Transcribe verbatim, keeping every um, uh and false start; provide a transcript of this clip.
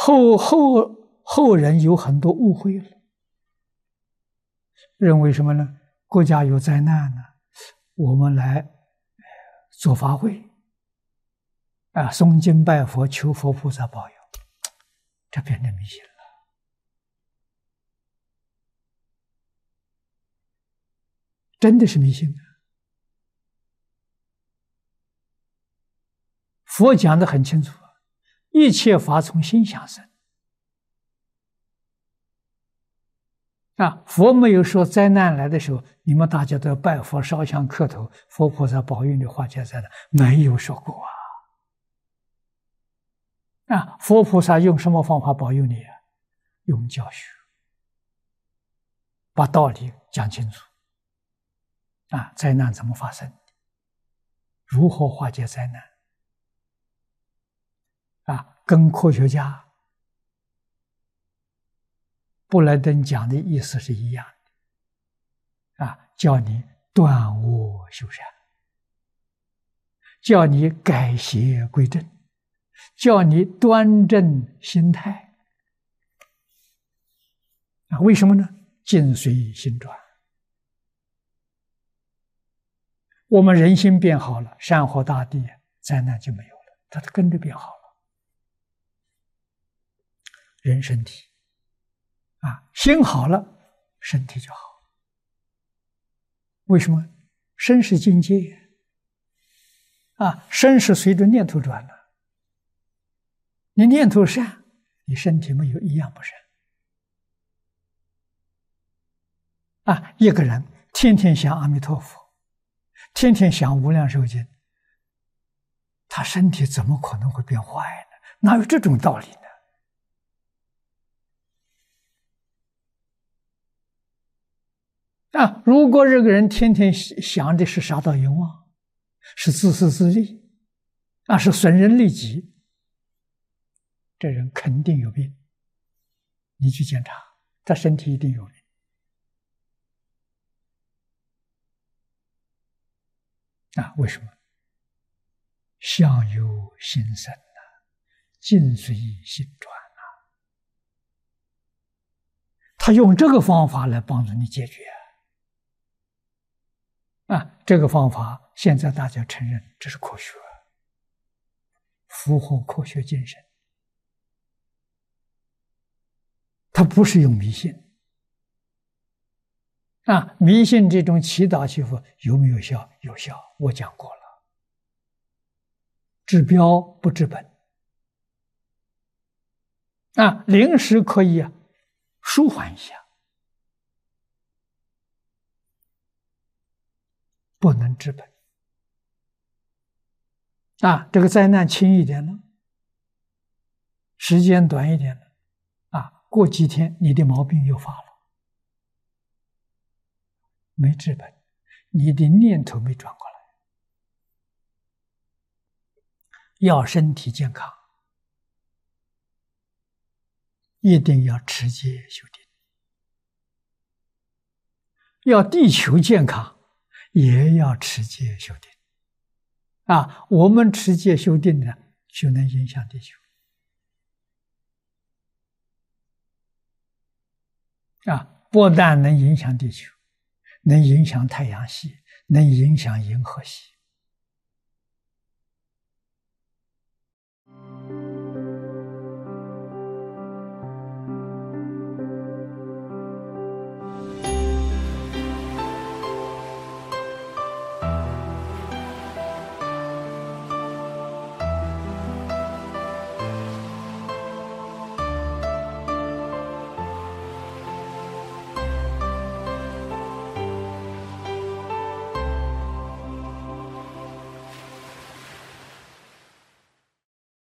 后后后人有很多误会了，认为什么呢？国家有灾难呢，我们来做法会啊，诵经拜佛，求佛菩萨保佑，这变成迷信了。真的是迷信啊！佛讲得很清楚，一切法从心想生。啊，佛没有说灾难来的时候，你们大家都要拜佛、烧香、磕头，佛菩萨保佑你化解灾难，没有说过啊！啊，佛菩萨用什么方法保佑你啊？用教学，把道理讲清楚。啊，灾难怎么发生？如何化解灾难？啊，跟科学家布莱登讲的意思是一样的。啊，叫你断恶修善，叫你改邪归正，叫你端正心态。啊，为什么呢？境随心转。我们人心变好了，山河大地灾难就没有了，它跟着变好了。人身体啊，心好了，身体就好。为什么？身是境界啊，身是随着念头转的。你念头善，你身体没有一样不善啊。一个人天天想阿弥陀佛，天天想无量寿经，他身体怎么可能会变坏呢？哪有这种道理呢？啊，如果这个人天天想的是杀盗淫妄，是自私自利，啊，是损人利己，这人肯定有病。你去检查，他身体一定有病。啊，为什么？相由心生啊，境随心转啊。他用这个方法来帮助你解决啊，这个方法现在大家承认这是科学，符合科学精神。它不是用迷信啊，迷信这种祈祷祈福有没有效？有效，我讲过了，治标不治本啊，临时可以啊舒缓一下，不能治本啊。这个灾难轻一点了，时间短一点了啊，过几天你的毛病又发了。没治本，你的念头没转过来。要身体健康，一定要持戒修定；要地球健康，也要持戒修定。啊，我们持戒修定呢，就能影响地球。啊，不但能影响地球，能影响太阳系，能影响银河系。